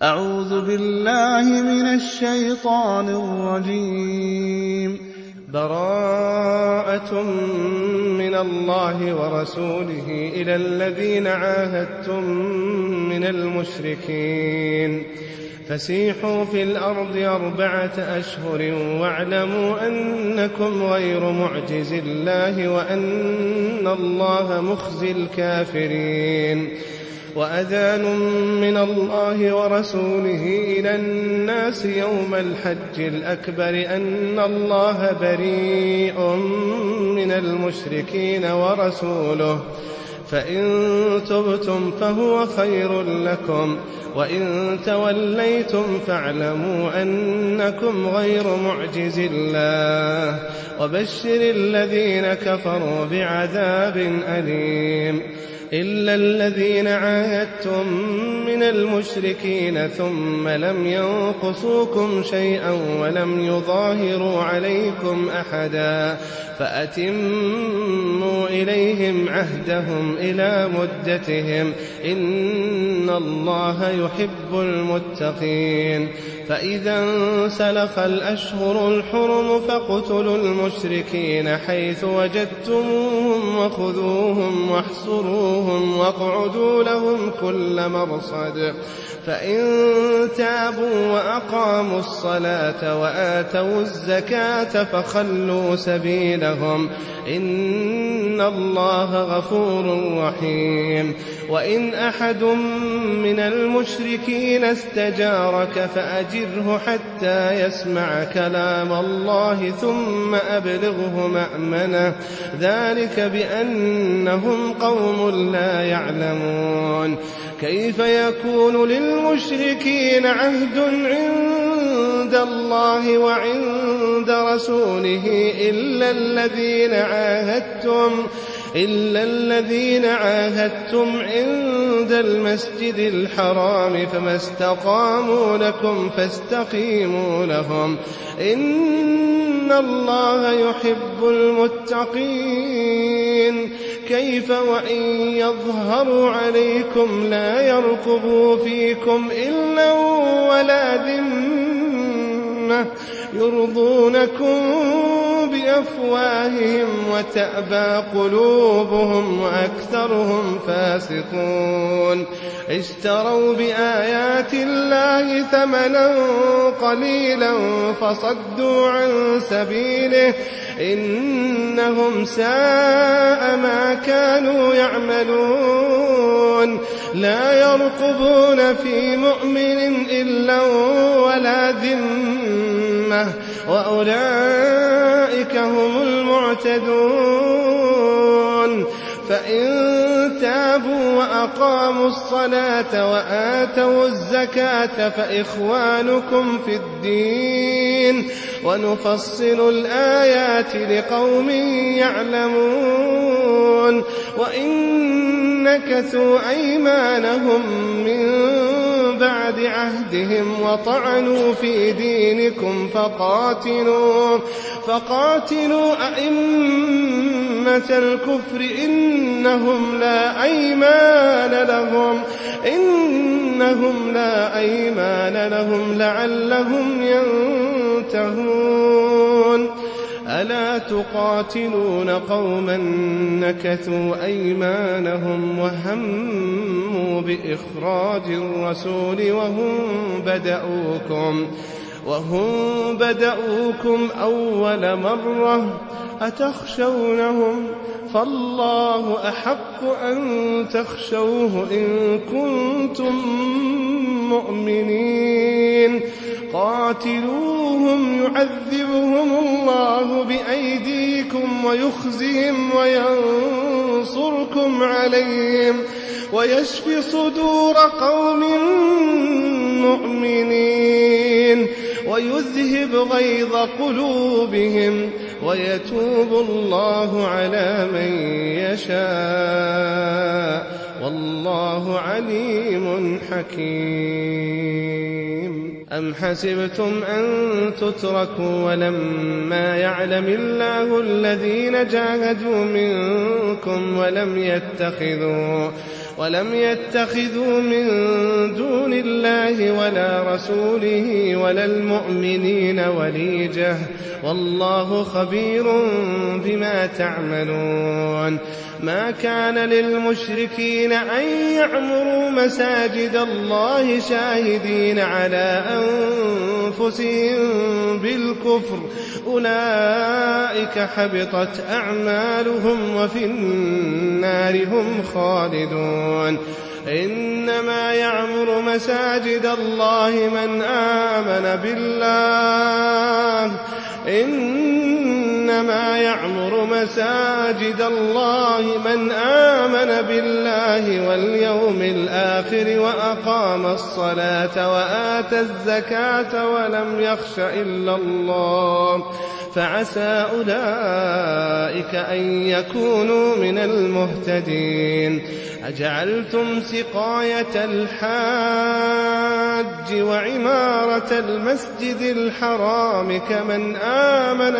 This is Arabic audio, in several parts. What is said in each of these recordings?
أعوذ بالله من الشيطان الرجيم. براءة من الله ورسوله إلى الذين عاهدتم من المشركين فسيحوا في الأرض 4 أشهر واعلموا أنكم غير معجز الله وأن الله مخزي الكافرين. وأذان من الله ورسوله إلى الناس يوم الحج الأكبر أن الله بريء من المشركين ورسوله، فإن تبتم فهو خير لكم، وإن توليتم فاعلموا أنكم غير معجز الله، وبشر الذين كفروا بعذاب أليم. إلا الذين عاهدتم من المشركين ثم لم ينقصوكم شيئا ولم يظاهروا عليكم أحدا فأتموا إليهم عهدهم إلى مدتهم إن الله يحب المتقين. فإذا انسلخ الأشهر الحرم فاقتلوا المشركين حيث وجدتموهم وخذوهم واحصروهم واقعدوا لهم كل مرصد، فإن تابوا وأقاموا الصلاة وآتوا الزكاة فخلوا سبيلهم إن الله غفور رحيم. وإن أحد من المشركين استجارك فأجره حتى يسمع كلام الله ثم أبلغه مأمنه، ذلك بأنهم قوم لا يعلمون. كيف يكون للمشركين عهد عند الله وعند رسوله إلا الذين عاهدتم عند المسجد الحرام، فما استقاموا لكم فاستقيموا لهم إن الله يحب المتقين. كيف وإن يظهروا عليكم لا يرقبوا فيكم إلا ولا ذمة يرضونكم بأفواههم وتأبى قلوبهم وأكثرهم فاسقون. اشتروا بآيات الله ثمنا قليلا فصدوا عن سبيله إنهم ساء ما كانوا يعملون. لا يرقبون في مؤمن إلا ولا ذمة وأولئك هم المعتدون. فإن تابوا وأقاموا الصلاة وآتوا الزكاة فإخوانكم في الدين ونفصل الآيات لقوم يعلمون. وإن نكثوا أيمانهم من بعد عهدهم وطعنوا في دينكم فقاتلوا أئمة الكفر إنهم لا أيمان لهم لعلهم ينتهون. ألا تقاتلون قوما نكثوا أيمانهم وهموا بإخراج الرسول وهم بدأوكم أول مرة أتخشونهم فالله أحق أن تخشوه إن كنتم مؤمنين. قاتلوهم يعذبهم الله بأيديكم ويخزهم وينصركم عليهم ويشف صدور قوم مؤمنين ويذهب غيظ قلوبهم ويتوب الله على من يشاء والله عليم حكيم. أم حسبتم أن تتركوا ولما يعلم الله الذين جاهدوا منكم ولم يتخذوا من دون الله ولا رسوله ولا المؤمنين وليجة والله خبير بما تعملون ما كان للمشركين أن يعمروا مساجد الله شاهدين على أنفسهم بالكفر أولئك حبطت أعمالهم وفي النار هم خالدون إنما يعمر مساجد الله من آمن بالله إنما يعمر مساجد الله من آمن بالله واليوم الآخر وأقام الصلاة وآتى الزكاة ولم يخش إلا الله فعسى أولئك أن يكونوا من المهتدين أجعلتم سقاية الحاج وعمارة المسجد الحرام كمن آمن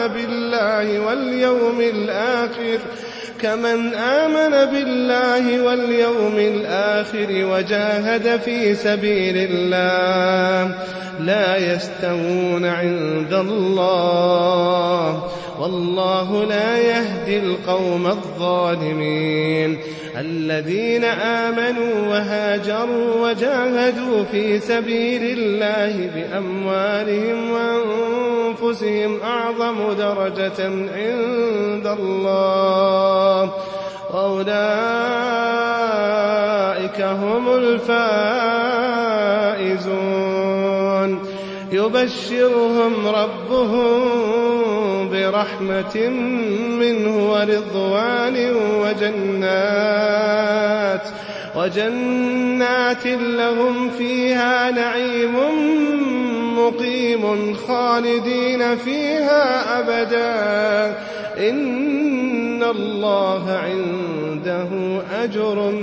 بالله واليوم الآخر وجاهد في سبيل الله لا يستوون عند الله والله لا يهدي القوم الظالمين الذين آمنوا وهاجروا وجاهدوا في سبيل الله بأموالهم وأنفسهم أعظم درجة عند الله وأولئك هم الفائزون يبشرهم ربهم برحمة منه ورضوان وجنات لهم فيها نعيم مقيم خالدين فيها أبدا إن الله عنده أجر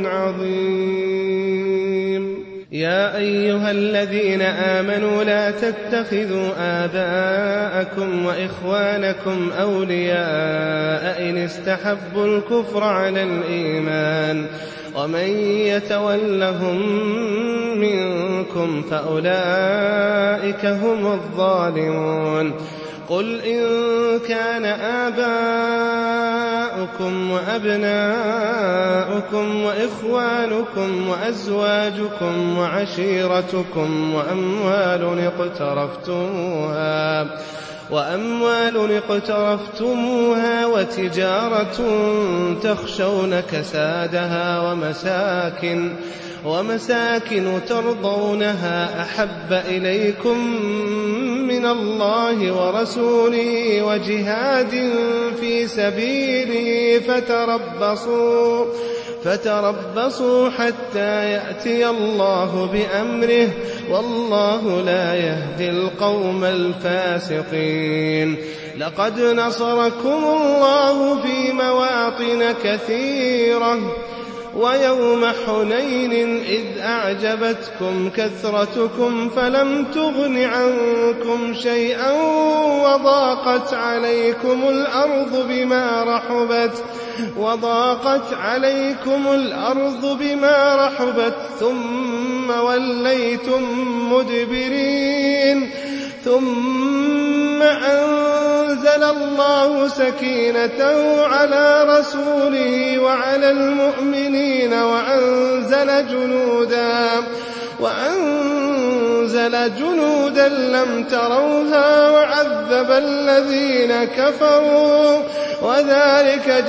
عظيم يا أيها الذين آمنوا لا تتخذوا آباءكم وإخوانكم أولياء إن استحبوا الكفر على الإيمان ومن يتولهم منكم فأولئك هم الظالمون قل إن كان آباؤكم وأبناؤكم وإخوانكم وأزواجكم وعشيرتكم وأموال اقترفتموها وتجارة تخشون كسادها ومساكن ترضونها أحب إليكم من الله ورسوله وجهاد في سبيله فتربصوا حتى يأتي الله بأمره والله لا يهدي القوم الفاسقين لقد نصركم الله في مواطن كثيرة ويوم حنين إذ أعجبتكم كثرتكم فلم تغن عنكم شيئا وضاقت عليكم الأرض بما رحبت ثم وليتم مدبرين ثم أنزل الله سكينته على رسوله وعلى المؤمنين وأنزل جنودا لم تروها وعذب الذين كفروا وذلك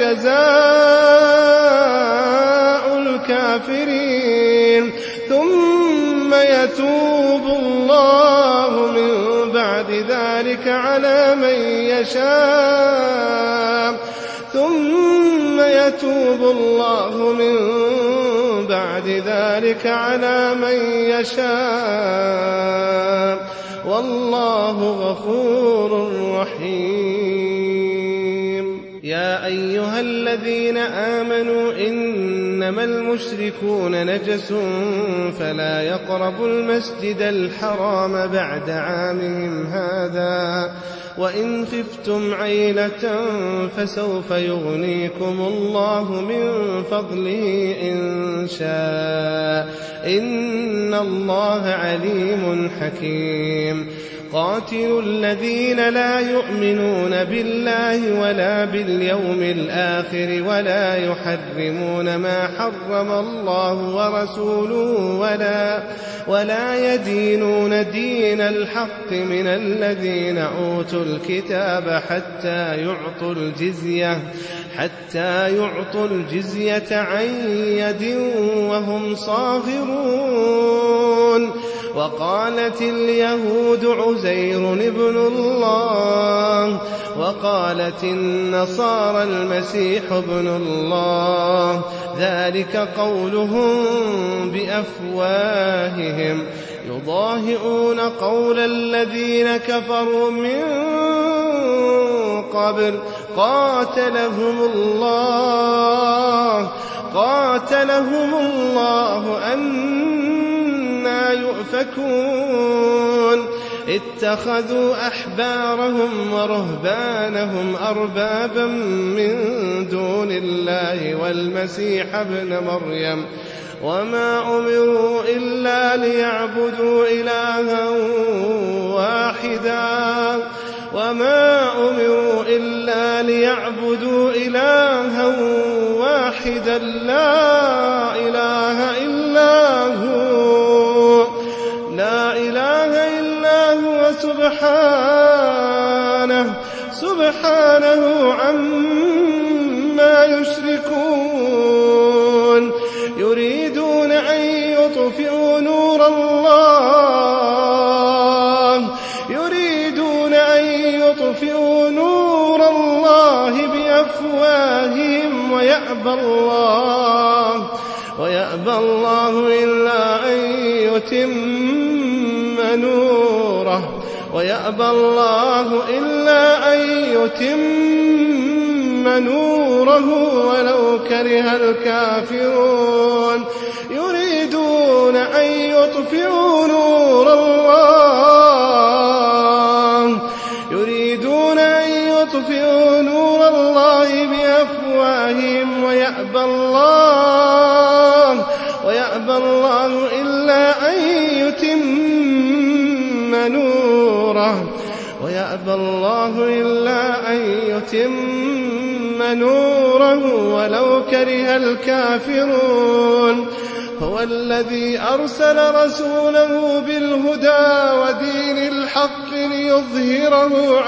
جزاء الكافرين ثم يتوب الله من بعد ذلك على من يشاء والله غفور رحيم يا أيها الذين آمنوا إنما المشركون نجس فلا يقربوا المسجد الحرام بعد عامهم هذا وإن خفتم عيلة فسوف يغنيكم الله من فضله إن شاء إن الله عليم حكيم قاتلوا الذين لا يؤمنون بالله ولا باليوم الآخر ولا يحرمون ما حرم الله ورسوله ولا يدينون دين الحق من الذين أوتوا الكتاب حتى يعطوا الجزية عن يد وهم صاغرون وقالت اليهود عزير ابن الله وقالت النصارى المسيح ابن الله ذلك قولهم بأفواههم يضاهئون قول الذين كفروا من قبل قاتلهم الله أنى يؤفكون اتخذوا أحبارهم ورهبانهم أربابا من دون الله والمسيح ابن مريم وما أمروا إلا ليعبدوا إلها واحدا لا إله إلا هو سبحانه عما يشركون يريدون أن يطفئوا نور الله بأفواههم ويأبى الله إلا أن يتم نوره ولو كره الكافرون يريدون أن يطفئوا نور الله بأفواههم ويأبى الله إلا أن يتم نوره ولو كره الكافرون هو الذي أرسل رسوله بالهدى ودين الحق ليظهره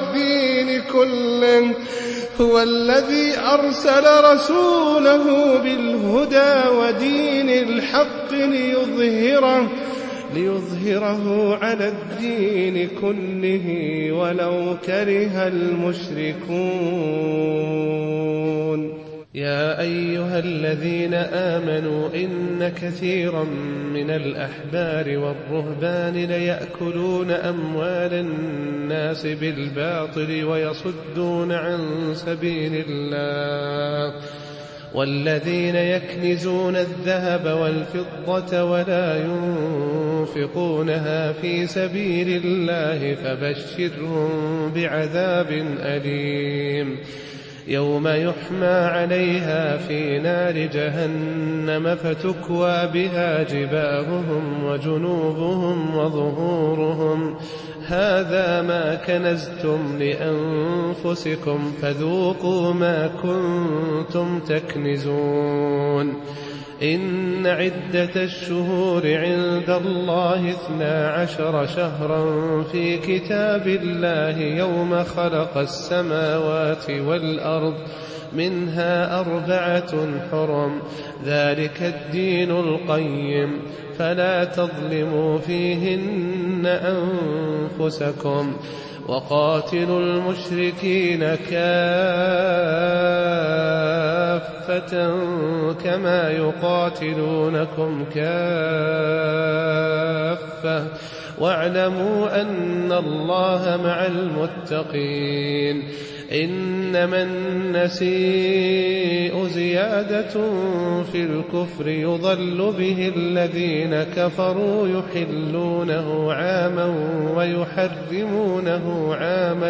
على الدين كله ولو كره المشركون يا أيها الذين آمنوا إن كثيرا من الأحبار والرهبان ليأكلون أموال الناس بالباطل ويصدون عن سبيل الله والذين يكنزون الذهب والفضة ولا ينفقونها في سبيل الله فبشرهم بعذاب أليم يوم يحمى عليها في نار جهنم فتكوى بها جباههم وجنوبهم وظهورهم هذا ما كنزتم لأنفسكم فذوقوا ما كنتم تكنزون إن عدة الشهور عند الله 12 شهرا في كتاب الله يوم خلق السماوات والأرض منها 4 حرم ذلك الدين القيم فلا تظلموا فيهن أنفسكم وقاتلوا المشركين كافة كما يقاتلونكم كافة واعلموا أن الله مع المتقين إنما النسيء زيادة في الكفر يضل به الذين كفروا يحلونه عاما ويحرمونه عاما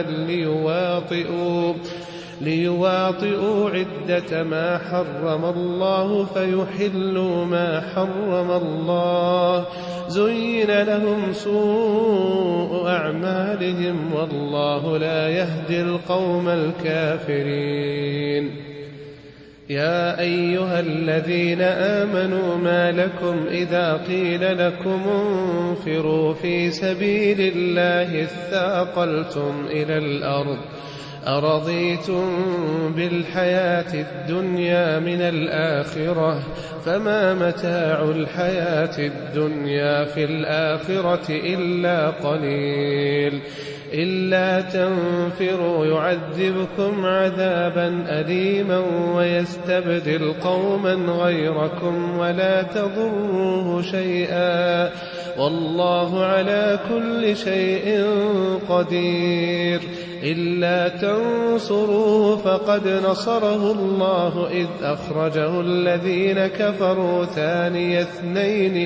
ليواطئوا عدة ما حرم الله فيحلوا ما حرم الله زين لهم سوء أعمالهم والله لا يهدي القوم الكافرين. يا أيها الذين آمنوا ما لكم إذا قيل لكم انفروا في سبيل الله اثاقلتم إلى الأرض أرضيتم بالحياة الدنيا من الآخرة فما متاع الحياة الدنيا في الآخرة إلا قليل إلا تنفروا يعذبكم عذابا أليما ويستبدل قوما غيركم ولا تضروه شيئا والله على كل شيء قدير. إلا تنصروه فقد نصره الله إذ أخرجه الذين كفروا ثاني اثنين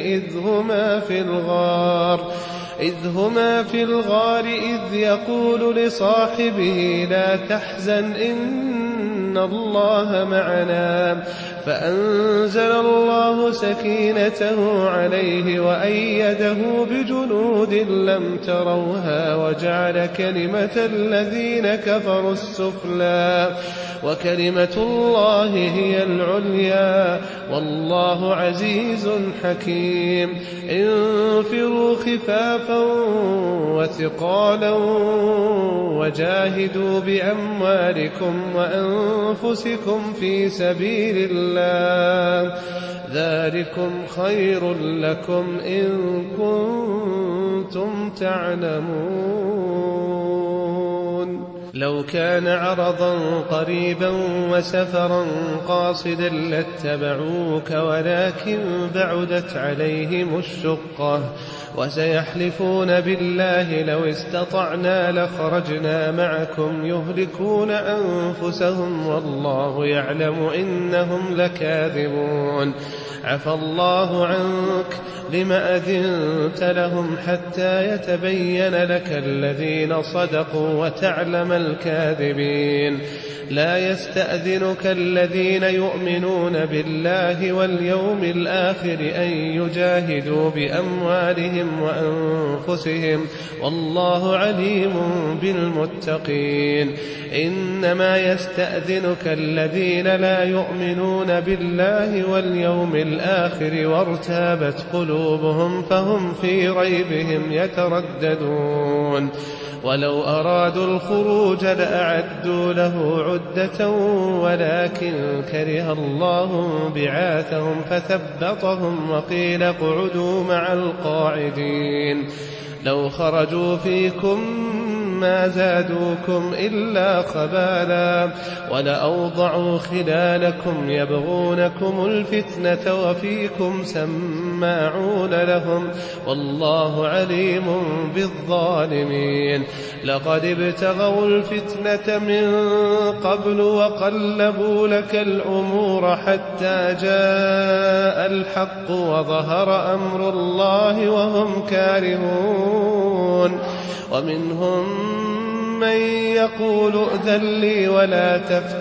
إذ هما في الغار إذ يقول لصاحبه لا تحزن إن الله معنا فأنزل الله سكينته عليه وأيده بجنود لم تروها وجعل كلمة الذين كفروا السفلى وكلمة الله هي العليا والله عزيز حكيم. انفروا خفافا وثقالا وجاهدوا بأموالكم وأنفسكم في سبيل الله ذلكم خير لكم إن كنتم تعلمون. لو كان عرضا قريبا وسفرا قاصدا لاتبعوك ولكن بعدت عليهم الشقة وسيحلفون بالله لو استطعنا لخرجنا معكم يهلكون أنفسهم والله يعلم إنهم لكاذبون. عفى الله عنك لم أذنت لهم حتى يتبين لك الذين صدقوا وتعلم الكاذبين. لا يستأذنك الذين يؤمنون بالله واليوم الآخر أن يجاهدوا بأموالهم وأنفسهم والله عليم بالمتقين. إنما يستأذنك الذين لا يؤمنون بالله واليوم الآخر وارتابت قلوبهم فهم في ريبهم يترددون. ولو أرادوا الخروج لأعدوا له عدة ولكن كره الله بعاثهم فثبطهم وقيل اقعدوا مع القاعدين. لو خرجوا فيكم ما زادوكم إلا خبالا ولأوضعوا خلالكم يبغونكم الفتنة وفيكم سماعون لهم والله عليم بالظالمين. لقد ابتغوا الفتنة من قبل وقلبوا لك الأمور حتى جاء الحق وظهر أمر الله وهم كارهون. ومنهم من يقول ائذن لي ولا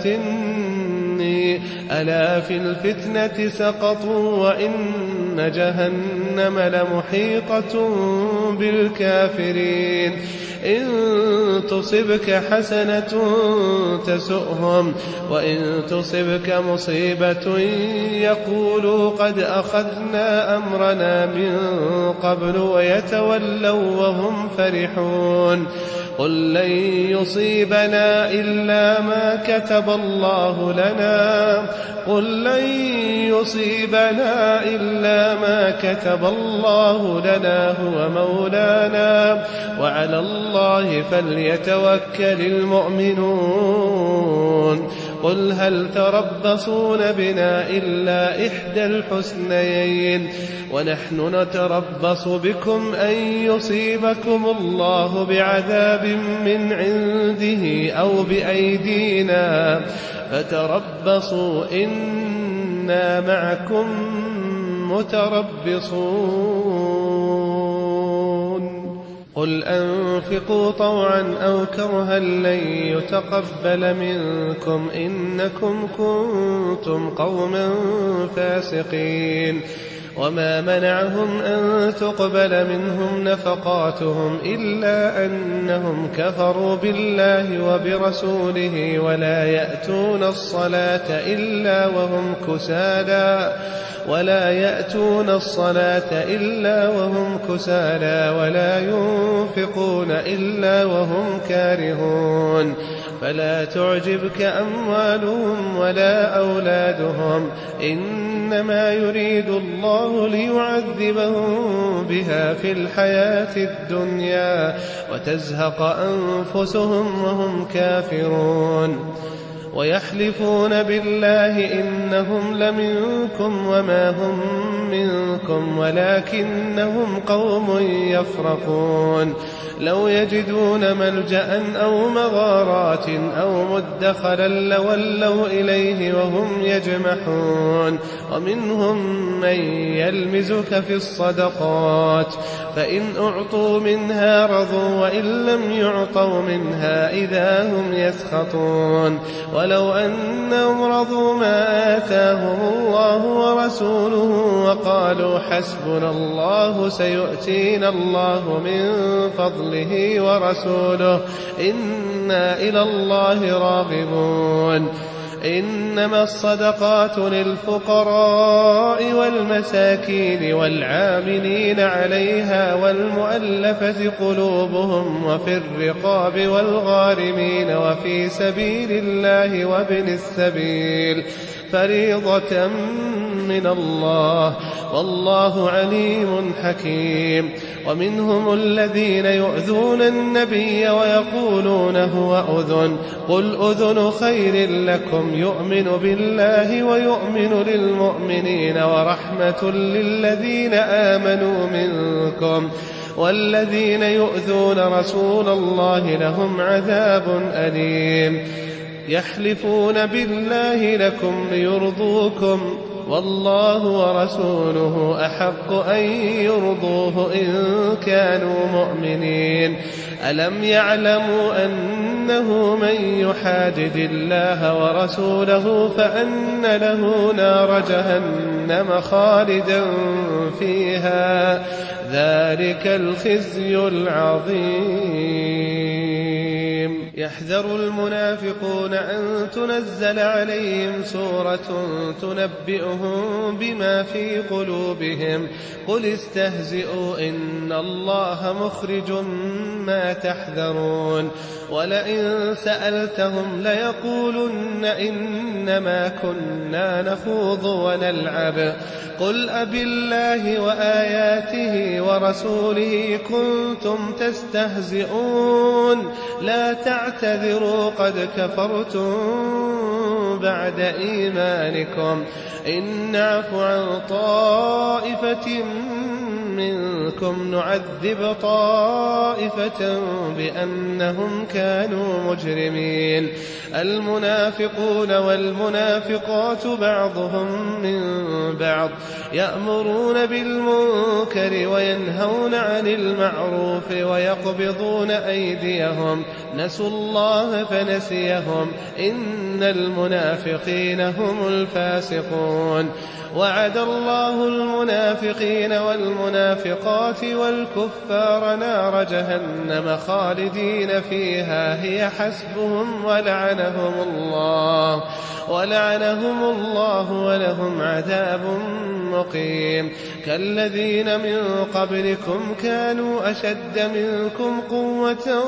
تفتني ألا في الفتنة سقطوا وإن جهنم لمحيطة بالكافرين. إن تصبك حسنة تسؤهم وإن تصبك مصيبة يقولوا قد أخذنا أمرنا من قبل ويتولوا وهم فرحون. قل لن يصيبنا إلا ما كتب الله لنا هو مولانا وعلى الله فليتوكل المؤمنون. قل هل تربصون بنا إلا إحدى الحسنيين ونحن نتربص بكم أن يصيبكم الله بعذاب من عنده أو بأيدينا فتربصوا إنا معكم متربصون قل أنفقوا طوعا أو كرها لن يتقبل منكم إنكم كنتم قوما فاسقين وما منعهم أن تقبل منهم نفقاتهم إلا أنهم كفروا بالله وبرسوله ولا يأتون الصلاة إلا وهم كسالى ولا ينفقون إلا وهم كارهون فلا تعجبك أموالهم ولا أولادهم إنما يريد الله ليعذبهم بها في الحياة الدنيا وتزهق أنفسهم وهم كافرون ويحلفون بالله إنهم لمنكم وما هم منكم ولكنهم قوم يفرقون لو يجدون ملجأ أو مغارات أو مدخلا لولوا إليه وهم يجمحون ومنهم من يلمزك في الصدقات فإن أعطوا منها رضوا وإن لم يعطوا منها إذا هم يسخطون ولو أنهم رضوا ما آتاهم الله ورسوله وقالوا حسبنا الله سيؤتينا الله من فضله ورسوله إنا إلى الله راغبون إنما الصدقات للفقراء والمساكين والعاملين عليها والمؤلفة قلوبهم وفي الرقاب والغارمين وفي سبيل الله وابن السبيل فريضة من الله والله عليم حكيم ومنهم الذين يؤذون النبي ويقولون هو أذن قل أذن خير لكم يؤمن بالله ويؤمن للمؤمنين ورحمة للذين آمنوا منكم والذين يؤذون رسول الله لهم عذاب أليم يحلفون بالله لكم ليرضوكم والله ورسوله أحق أن يرضوه إن كانوا مؤمنين ألم يعلموا أنه من يحادد الله ورسوله فأن له نار جهنم خالدا فيها ذلك الخزي العظيم يحذر المنافقون أن تنزل عليهم سورة تنبئهم بما في قلوبهم قل استهزئوا إن الله مخرج ما تحذرون ولئن سألتهم ليقولن إنما كنا نخوض ونلعب قل أبالله وآياته ورسوله كنتم تستهزئون لا تعتذروا قد كفرتم بعد إيمانكم إن نعفو عن طائفة منكم نعذب طائفة بأنهم كانوا مجرمين المنافقون والمنافقات بعضهم من بعض يأمرون بالمنكر وينهون عن المعروف ويقبضون أيديهم نسوا الله فنسيهم إن المنافقين هم الفاسقون وعد الله المنافقين والمنافقات والكفار نار جهنم خالدين فيها هي حسبهم ولعنهم الله ولهم عذاب مقيم كالذين من قبلكم كانوا أشد منكم قوة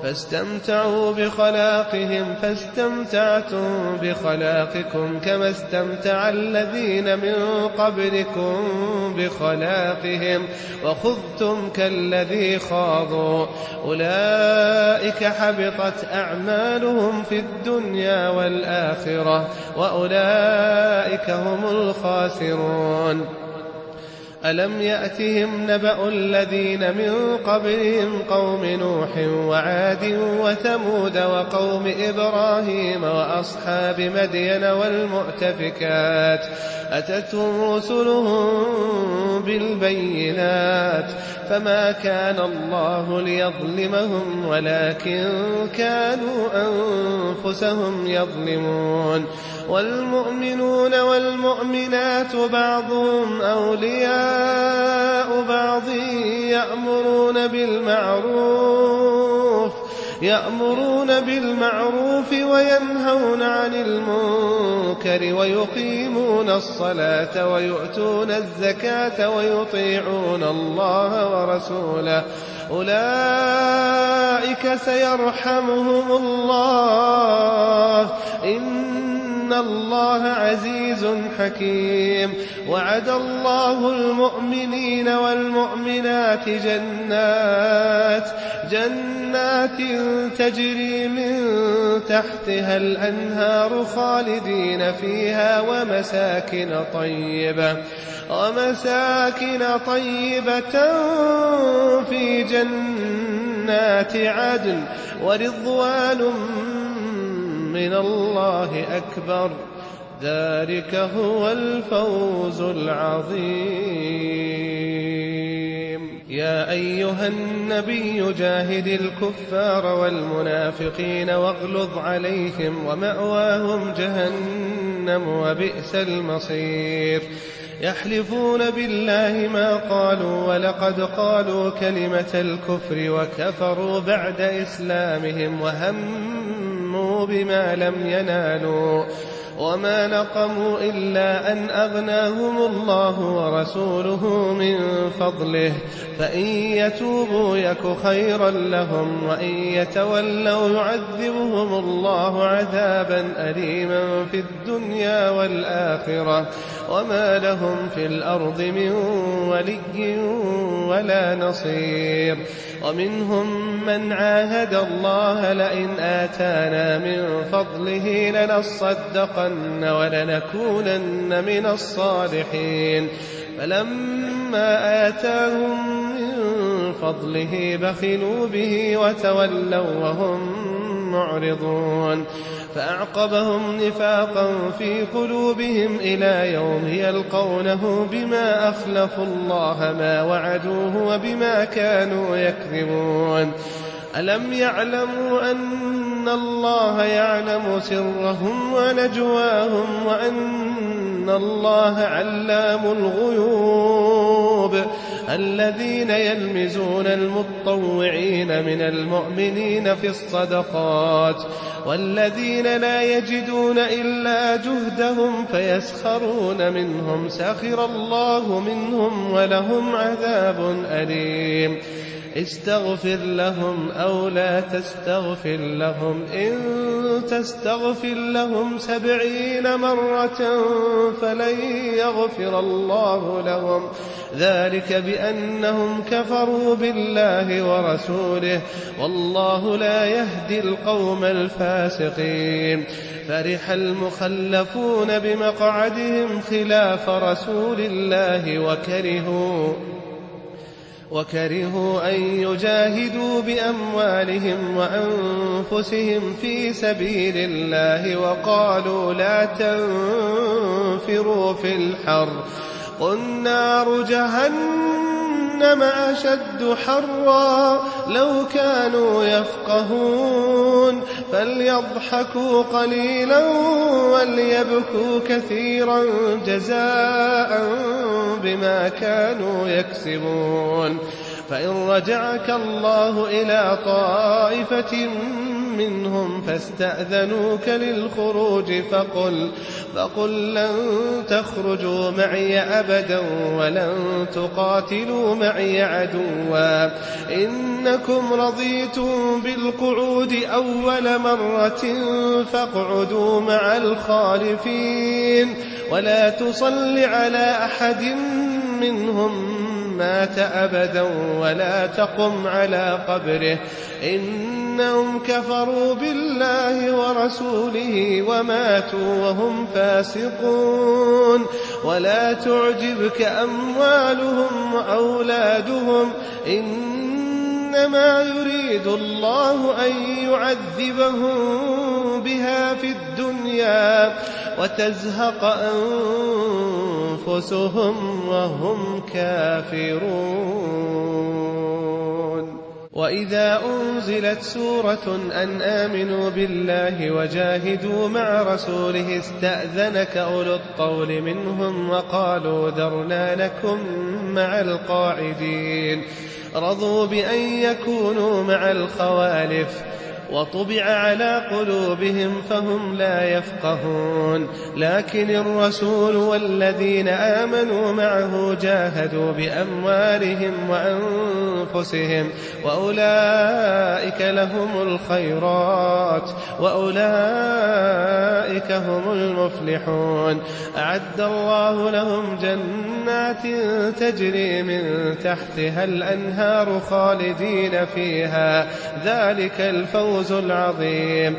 فاستمتعوا بخلاقهم فاستمتعتم بخلاقكم كما استمتع الذين من قبلكم بخلاقهم وخذتم كالذي خاضوا أولئك حبطت أعمالهم في الدنيا والآخرة وأولئك هم الخاسرون. ألم يأتهم نبأ الذين من قبلهم قوم نوح وعاد وثمود وقوم إبراهيم وأصحاب مدين والمؤتفكات أتتهم رسلهم بالبينات فما كان الله ليظلمهم ولكن كانوا أنفسهم يظلمون. والمؤمنون والمؤمنات بعضهم أولياء بعض يأمرون بالمعروف وينهون عن المنكر ويقيمون الصلاة ويؤتون الزكاة ويطيعون الله ورسوله أولئك سيرحمهم الله إن الله عزيز حكيم. وعد الله المؤمنين والمؤمنات جنات تجري من تحتها الأنهار خالدين فيها ومساكن طيبة في جنات عدن ورضوان من الله أكبر ذلك هو الفوز العظيم. يا أيها النبي جاهد الكفار والمنافقين واغلظ عليهم ومأواهم جهنم وبئس المصير. يحلفون بالله ما قالوا ولقد قالوا كلمة الكفر وكفروا بعد إسلامهم وهموا بما لم ينالوا وما نقموا إلا أن أغناهم الله ورسوله من فضله فإن يتوبوا يك خيرا لهم وإن يتولوا يعذبهم الله عذابا أليما في الدنيا والآخرة وما لهم في الأرض من ولي ولا نصير. ومنهم من عاهد الله لئن آتانا من فضله لنصدقن ولنكونن من الصالحين فلما آتاهم من فضله بخلوا به وتولوا وهم معرضون فأعقبهم نفاقا في قلوبهم إلى يوم يلقونه بما أخلفوا الله ما وعدوه وبما كانوا يكذبون. ألم يعلموا أن الله يعلم سرهم ونجواهم وأن الله علام الغيوب. الذين يلمزون المتطوعين من المؤمنين في الصدقات والذين لا يجدون إلا جهدهم فيسخرون منهم سخر الله منهم ولهم عذاب أليم. استغفر لهم أو لا تستغفر لهم إن تستغفر لهم 70 مرة فلن يغفر الله لهم ذلك بأنهم كفروا بالله ورسوله والله لا يهدي القوم الفاسقين. فرح المخلفون بمقعدهم خلاف رسول الله وكرهوا أن يجاهدوا بأموالهم وأنفسهم في سبيل الله وقالوا لا تنفروا في الحر قل نار جهنم أشد حرا لو كانوا يفقهون فليضحكوا قليلا وليبكوا كثيرا جزاء بما كانوا يكسبون. فإن رجعك الله إلى طائفة منهم فاستأذنوك للخروج فقل لن تخرجوا معي أبدا ولن تقاتلوا معي عدوا إنكم رضيتم بالقعود أول مرة فاقعدوا مع الخالفين ولا تصل على أحد منهم مات أبدا ولا تقم على قبره إنهم كفروا بالله ورسوله وماتوا وهم فاسقون ولا تعجبك أموالهم وأولادهم إنما يريد الله أن يعذبهم بها في الدنيا وتزهق أنفسهم وهم كافرون وإذا أنزلت سورة أن آمنوا بالله وجاهدوا مع رسوله استأذنك أولو الطول منهم وقالوا ذرنا لكم مع القاعدين رضوا بأن يكونوا مع الخوالف وطبع على قلوبهم فهم لا يفقهون لكن الرسول والذين آمنوا معه جاهدوا بأموالهم وأنفسهم وأولئك لهم الخيرات وأولئك هم المفلحون أعد الله لهم جنات تجري من تحتها الأنهار خالدين فيها ذلك الفوز العظيم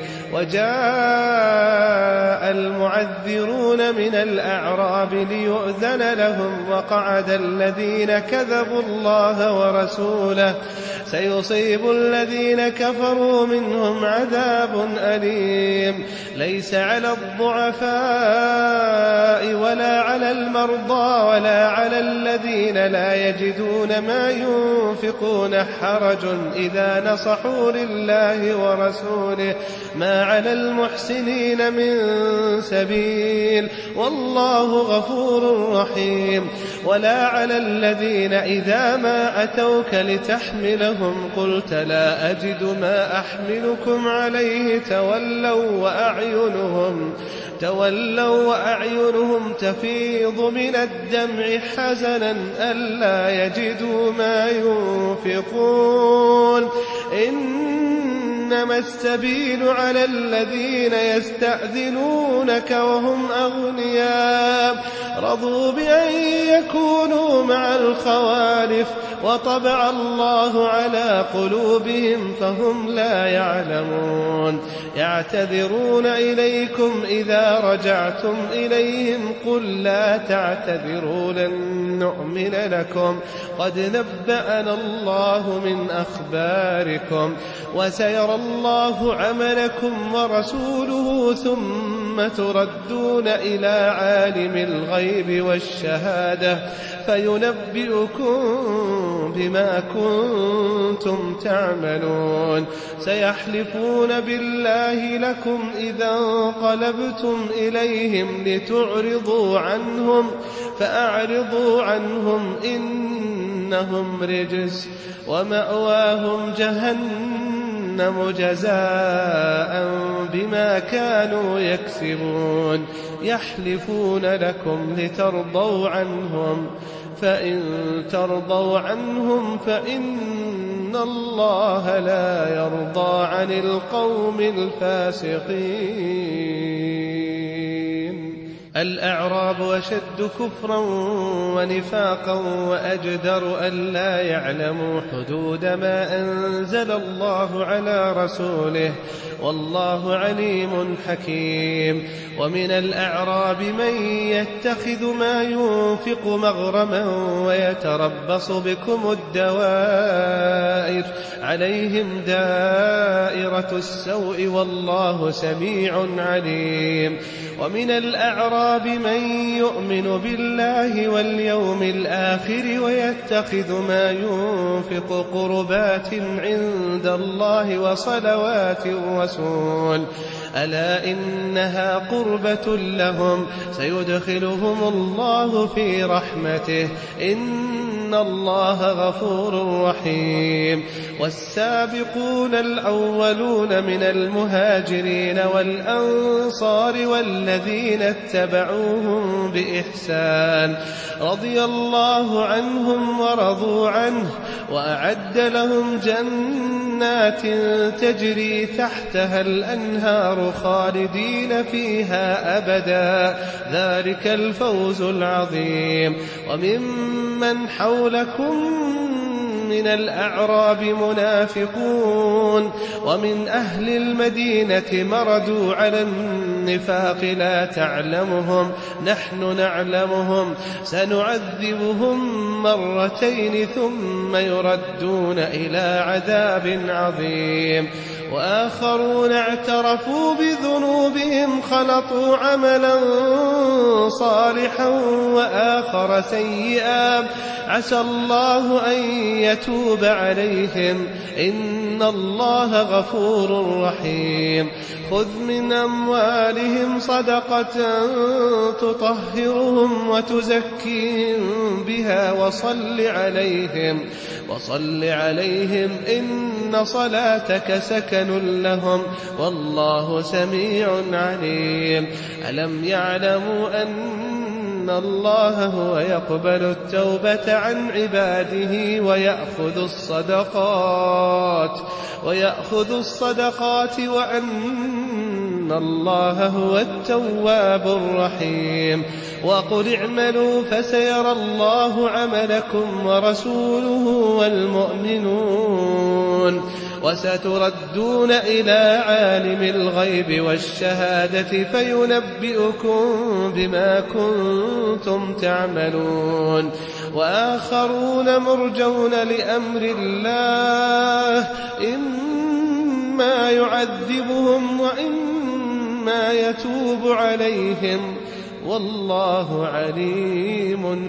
وجاء المعذرون من الأعراب ليؤذن لهم وقعد الذين كذبوا الله ورسوله سيصيب الذين كفروا منهم عذاب أليم ليس على الضعفاء ولا على المرضى ولا على الذين لا يجدون ما ينفقون حرج إذا نصحوا لله ورسوله ما على المحسنين من سبيل والله غفور رحيم ولا على الذين إذا ما أتوك لتحملهم قلت لا أجد ما أحملكم عليه تولوا وأعينهم تفيض من الدمع حزنا ألا يجدوا ما ينفقون إنما السبيل على الذين يستأذنونك وهم أغنياء رضوا بأن يكونوا مع الخوالف وطبع الله على قلوبهم فهم لا يعلمون يعتذرون إليكم إذا رجعتم إليهم قل لا تعتذروا لن نؤمن لكم قد نبأنا الله من أخباركم وسيرى الله عملكم ورسوله ثم تردون إلى عالم الغيب والشهادة فينبئكم بما كنتم تعملون سيحلفون بالله لكم إذا انقلبتم إليهم لتعرضوا عنهم فأعرضوا عنهم إنهم رجس ومأواهم جهنم جزاء بما كانوا يكسبون يحلفون لكم لترضوا عنهم فإن ترضوا عنهم فإن الله لا يرضى عن القوم الفاسقين الأعراب أشد كفرا ونفاقا وأجدر أن لا يعلموا حدود ما أنزل الله على رسوله والله عليم حكيم ومن الأعراب من يتخذ ما ينفق مغرما ويتربص بكم الدوائر عليهم دائرة السوء والله سميع عليم ومن الأعراب من يؤمن بالله واليوم الآخر ويتخذ ما ينفق قربات عند الله وصلوات الرسول والرسول ألا إنها قربة لهم سيدخلهم الله في رحمته إن الله غفور رحيم والسابقون الأولون من المهاجرين والأنصار والذين اتبعوهم بإحسان رضي الله عنهم ورضوا عنه وأعد لهم جنات تجري تحتها الأنهار خالدين فيها أبدا ذلك الفوز العظيم وممن حولكم من الأعراب منافقون ومن أهل المدينة مردوا على النفاق لا تعلمهم نحن نعلمهم سنعذبهم مرتين ثم يردون إلى عذاب عظيم وآخرون اعترفوا بذنوبهم خلطوا عملا صالحا وآخر سيئا عسى الله أن يتوب عليهم إن الله غفور رحيم خذ من أموالهم صدقة تطهرهم وتزكيهم بها وصل عليهم إن صلاتك سكن لهم والله سميع عليم ألم يعلموا أن الله هو يقبل التوبة عن عباده ويأخذ الصدقات وأن الله هو التواب الرحيم وقل اعملوا فسيرى الله عملكم ورسوله والمؤمنون وستردون إلى عالم الغيب والشهادة فينبئكم بما كنتم تعملون وآخرون مرجون لأمر الله إما يعذبهم وإما يتوب عليهم والله عليم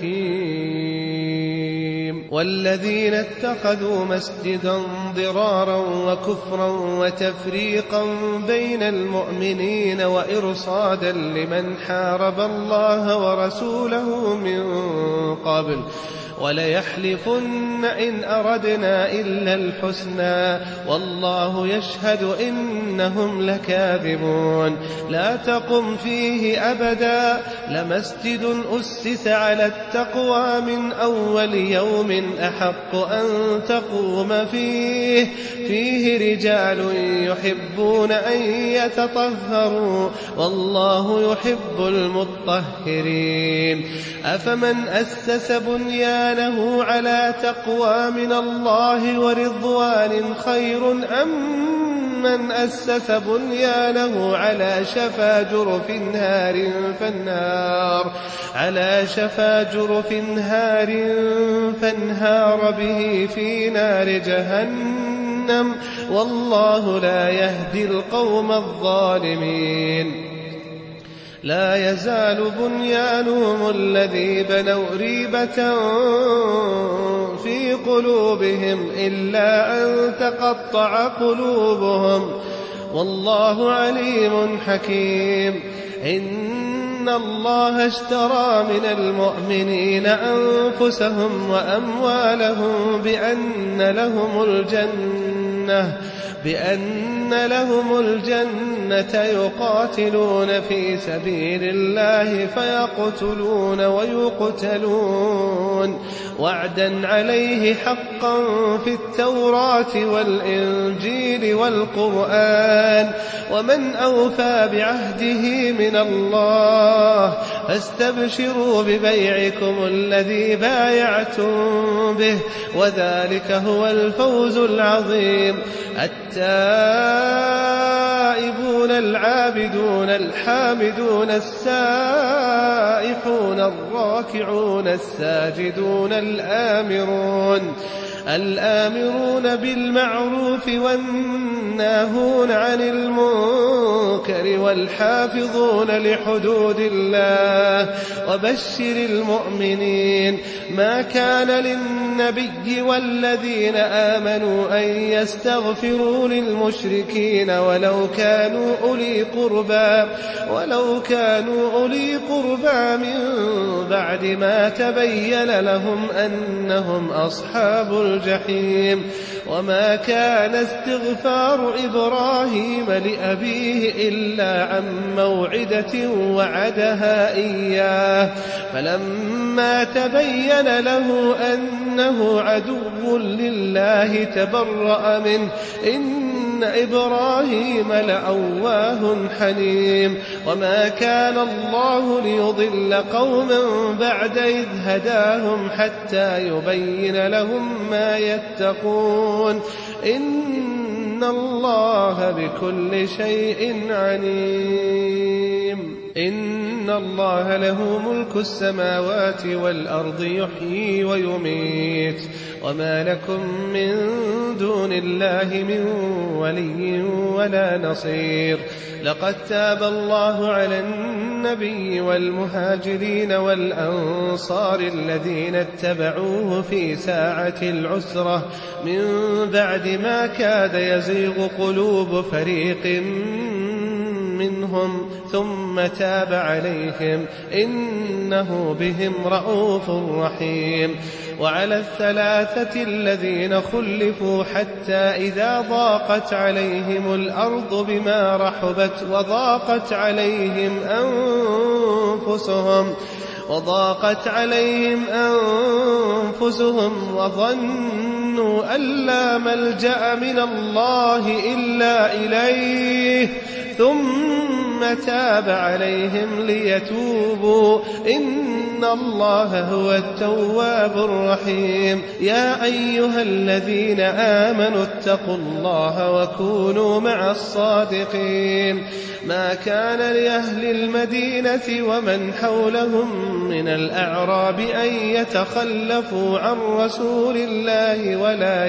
حكيم والذين اتخذوا مسجدا ضرارا وكفرا وتفريقا بين المؤمنين وإرصادا لمن حارب الله ورسوله من قبل وليحلفن إن أردنا إلا الحسنى والله يشهد إنهم لكاذبون لا تقم فيه أبدا لمسجد أسس على التقوى من أول يوم أحق أن تقوم فيه رجال يحبون أن يتطهروا والله يحب المطهرين أفمن أسس بنيانه على تقوى من الله ورضوان خير أم من أسس بنيانه على شفا جرف نار فانهار به في نار جهنم والله لا يهدي القوم الظالمين لا يزال بنيانهم الذي بنوا ريبة في قلوبهم إلا أن تقطع قلوبهم والله عليم حكيم إن الله اشترى من المؤمنين أنفسهم وأموالهم بأن لهم الجنة يقاتلون في سبيل الله فيقتلون ويقتلون وعدا عليه حقا في التوراة والإنجيل والقرآن ومن أوفى بعهده من الله فاستبشروا ببيعكم الذي بايعتم به وذلك هو الفوز العظيم التائبون العابدون الحامدون السائحون الراكعون الساجدون الآمرون بالمعروف والناهون عن المنكر والحافظون لحدود الله وبشر المؤمنين. ما كان للنبي والذين آمنوا أن يستغفروا للمشركين ولو كانوا أولي قربى من بعد ما تبين لهم أنهم أصحاب الجحيم. وما كان استغفار إبراهيم لأبيه إلا عن موعدة وعدها إياه فلما تبين له أنه عدو لله تبرأ منه إن إبراهيم لأواه حليم. وما كان الله ليضل قوما بعد إذ هداهم حتى يبين لهم ما يتقون إن الله بكل شيء عليم. إن الله له ملك السماوات والأرض يحيي ويميت وما لكم من دون الله من ولي ولا نصير. لقد تاب الله على النبي والمهاجرين والأنصار الذين اتبعوه في ساعة العسرة من بعد ما كاد يزيغ قلوب فريق منهم ثم تاب عليهم إنه بهم رءوف رحيم. وعلى الثلاثة الذين خلفوا حتى إذا ضاقت عليهم الأرض بما رحبت وضاقت عليهم أنفسهم وظنوا أن لا ملجأ من الله إلا إليه ثم تاب عليهم ليتوبوا إن الله هو التواب الرحيم. يا أيها الذين آمنوا اتقوا الله وكونوا مع الصادقين. ما كان لأهل المدينة ومن حولهم من الأعراب أن يتخلفوا عن رسول الله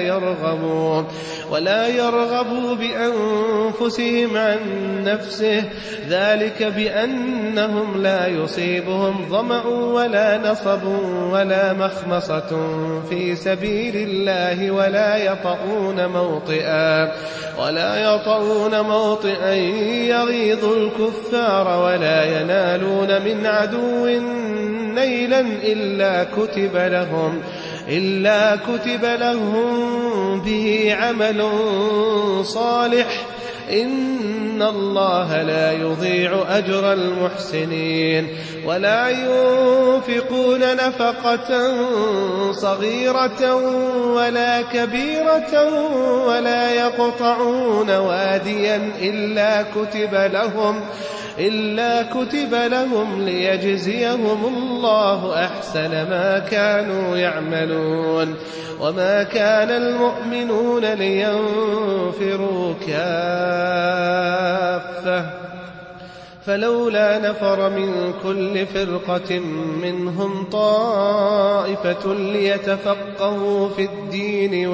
ولا يرغبوا بأنفسهم عن نفسه ذلك بأنهم لا يصيبهم ظمأ ولا نصب ولا مخمصة في سبيل الله ولا يطؤون موطئا يغيظ الكفار ولا ينالون من عدو نيلا إلا كتب لهم به عمل صالح إن الله لا يضيع أجر المحسنين. ولا ينفقون نفقة صغيرة ولا كبيرة ولا يقطعون واديا إلا كتب لهم ليجزيهم الله أحسن ما كانوا يعملون. وما كان المؤمنون لينفروا كافة فلولا نفر من كل فرقة منهم طائفة ليتفقهوا في الدين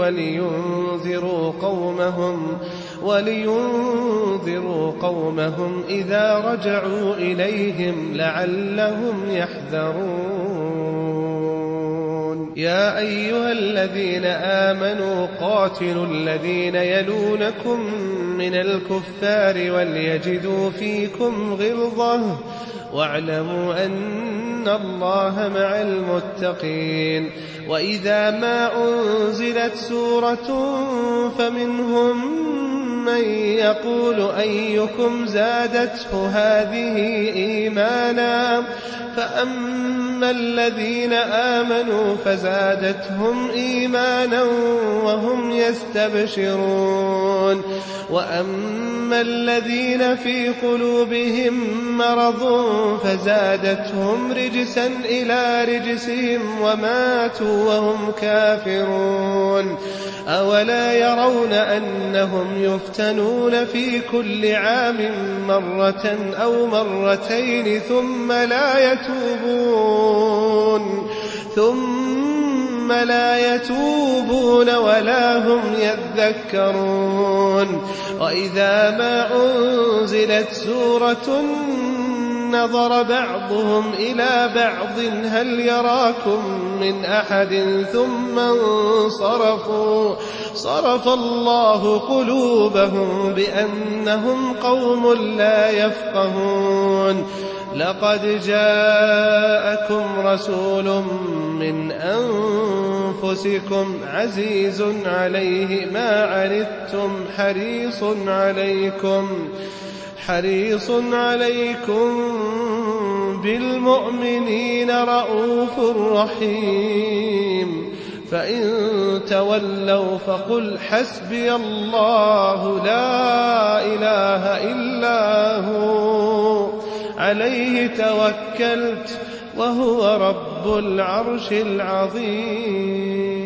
ولينذروا قومهم إذا رجعوا إليهم لعلهم يحذرون. يا أيها الذين آمنوا قاتلوا الذين يلونكم من الكفار وليجدوا فيكم غلظة واعلموا أن الله مع المتقين. وإذا ما أنزلت سورة فمنهم من يقول أيكم زادته هذه إيمانا فأما الذين آمنوا فزادتهم إيمانا وهم يستبشرون. وأما الذين في قلوبهم مرض فزادتهم رجسا إلى رجسهم وماتوا وهم كافرون. أولا يرون أنهم يفتنون في كل عام مرة أو مرتين ثم ثم لا يتوبون ولا هم يذكرون وإذا ما أنزلت سورة نظر بعضهم إلى بعض هل يراكم من أحد ثم انصرفوا صرف الله قلوبهم بأنهم قوم لا يفقهون لقد جاءكم رسول من أنفسكم عزيز عليه ما عنتم حريص عليكم بالمؤمنين رؤوف رحيم فإن تولوا فقل حسبي الله لا إله إلا هو عليه توكلت وهو رب العرش العظيم.